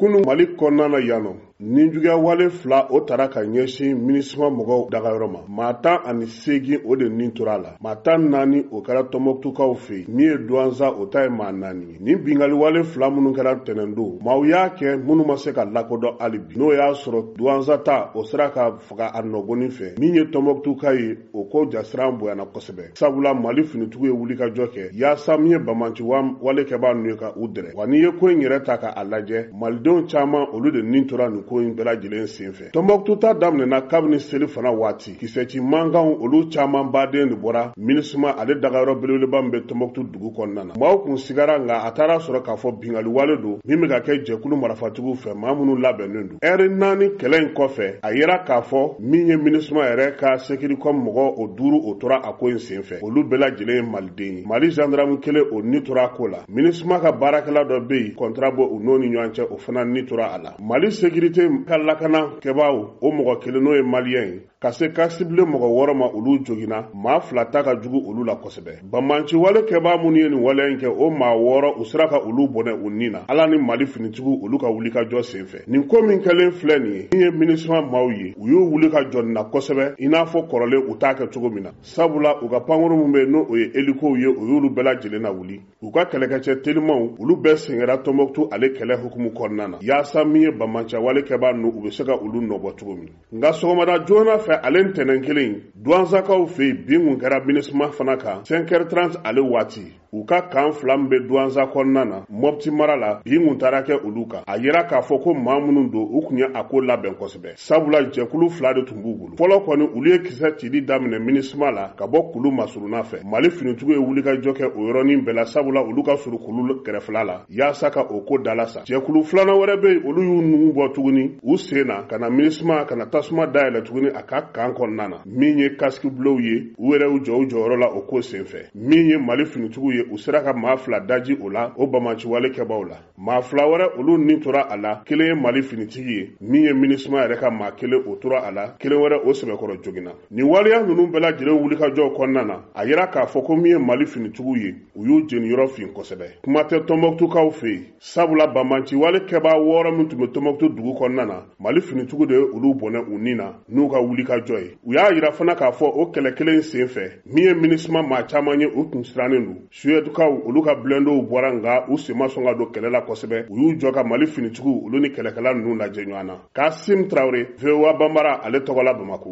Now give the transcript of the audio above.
kunu Mali kɔnɔna na yan nɔ ninjuguya wale fila o tara ka ɲɛsin MINUSMA mɔgɔw dagayɔrɔ ma. Maa 18 o de nin tora la. Maa 14 o kɛra Tɔnbɔkutukaw fɛ yen. Min ye Douentza o ta ye maa 4 ye. Nin bingali wale fila minnu kɛra tɛnɛndon maaw y'a kɛ minnu ma se ka lakodɔn hali bi. N'o y'a sɔrɔ Douentza ta o sera ka faga a nɔgɔnin fɛ. Min ye Tɔnbɔkutuka ye o ko jasiran bonyana kosɛbɛ. Sabula Mali finitigiw ye wulikajɔ kɛ yaasa min ye Banbanci wale kɛbaa n'u ye ka u dɛrɛ. Wa n'i ye ko in yɛrɛ ta k'a lajɛ malidenw caman olu de nin tora nin ko in bɛɛ lajɛlen senfɛ. Tɔnbɔkutu ta daminɛna kabini seli fana waati. Kisɛci mankanw olu caman baden de bɔra MINUSMA ale dagayɔrɔ belebeleba min bɛ Tɔnbɔkutu dugu kɔnɔna na. Maaw kun sigara nka a taara sɔrɔ k'a fɔ bingali wale don min bɛ ka kɛ jɛkulu marafatigiw fɛ maa minnu labɛnnen don. Ɛri 4 kɛlɛ in kɔfɛ a yera k'a fɔ min ye MINUSMA yɛrɛ ka sécuricom mɔgɔ o 5 o tora a ko in senfɛ. Olu bɛɛ lajɛlen ye maliden ye. Mali gendarme kelen o ni tora a ko la. MINUSMA ka baarakɛla dɔ bɛ yen contrat bɔ u n'o ni ɲɔgɔn cɛ o fana ni tora a la. Mali sécurité ka lakana kɛbaaw o mɔgɔ kelen n'o ye malien ye ka se ka cible mɔgɔ 6 ma olu jogina maa 2 ta ka jugu olu la kosɛbɛ. Banbanci wale kɛbaa minnu ye nin wale in kɛ o maa 6 u sera ka olu bɔnɛ u nin na. Ala ni Mali finitigiw olu ka wulikajɔ senfɛ. Nin ko min kɛlen filɛ nin ye min ye MINUSMA maaw ye u y'u wuli ka jɔ nin na kosɛbɛ i n'a fɔ kɔrɔlen u t'a kɛ cogo min na. Sabula u ka pankoro min bɛ n'o ye hélicow ye o y'olu bɛɛ lajɛlen na wuli. U ka kɛlɛkɛcɛ telimanw olu bɛɛ sɛngɛra Tɔnbɔkutu ale kɛlɛ hukumu kɔnɔna na yaasa min ye Banbanci wale kɛbaa n'u u bɛ se ka olu nɔbɔ cogo min. Nka sɔgɔmada joona fɛ ale ntɛnɛn kelen Douentzakaw fɛ yen bin kun kɛra MINUSMA fana kan 5h30 ale waati u ka kan 2 min bɛ Douentza kɔnɔna na Mopti mara la bin kun taara kɛ olu kan. A yera k'a fɔ ko maa minnu don u kun ye a ko labɛn kosɛbɛ. Sabula jɛkulu 2 de tun b'u bolo. Fɔlɔ kɔni olu ye kisɛ cili daminɛ MINUSMA la ka bɔ kulu masuruna fɛ. Mali finitigiw ye wulikajɔ kɛ o yɔrɔnin bɛɛ la sabula olu ka surun kulu kɛrɛfɛla la yaasa ka o ko dalasa. Jɛkulu 2 wɛrɛ bɛ yen olu y'u nugu bɔ tuguni u sen na ka na MINUSMA ka na tasuma dayɛlɛ tuguni a ka kan kɔnɔna na min ye casque bleu ye u yɛrɛ u jɔ u jɔyɔrɔ la o ko senfɛ. Min ye Mali finitigiw ye u sera ka maa 2 daji o la o Banbanci wale kɛbaaw la. Maa 2 wɛrɛ olu nin tora a la kelen ye Mali finitigi ye min ye MINUSMA yɛrɛ ka maa 1 o tora a la kelen wɛrɛ o sɛbɛkɔrɔ jogina. Nin waleya ninnu bɛɛ lajɛlen wulikajɔw kɔnɔna na a yera k'a fɔ ko min ye Mali finitigiw ye u y'u jeni yɔrɔ fin kosɛbɛ. Kuma tɛ Tɔnbɔkutukaw fɛ yen sabula Banbanci wale kɛbaa 6 min tun bɛ Tɔnbɔkutu dugu kɔnɔna na Mali finitigiw de ye olu bɔnɛ u nin na n'u ka wulikajɔ ye. U y'a yira fana k'a fɔ o kɛlɛ kelen senfɛ min ye MINUSMA maa caman ye u kun sirannen don. Suèdukaw olu ka blendow bɔra nka u sen ma sɔn ka don kɛlɛ la kosɛbɛ. U y'u jɔ ka Mali finitigiw olu ni kɛlɛkɛla ninnu lajɛ ɲɔgɔn na. Kasim Traoré, VOA Bambara ale tɔgɔla Bamako.